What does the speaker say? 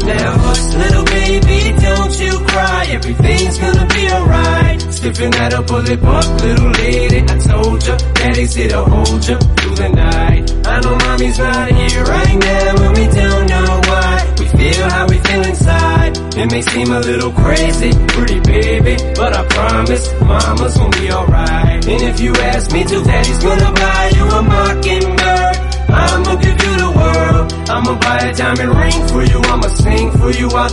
Now hush, little baby, don't you cry. Everything's gonna be alright. Sniffing at a bullet buck, little lady. I told ya, daddy's here to hold ya through the night. I know mommy's not here right now, and we don't know why. We feel how we feel inside. It may seem a little crazy, pretty baby, but I promise mama's gonna be alright. And if you ask me to, daddy's gonna buy you a mockingbird. I'ma give you the world. I'ma buy a diamond ring for you. I'ma sing for you while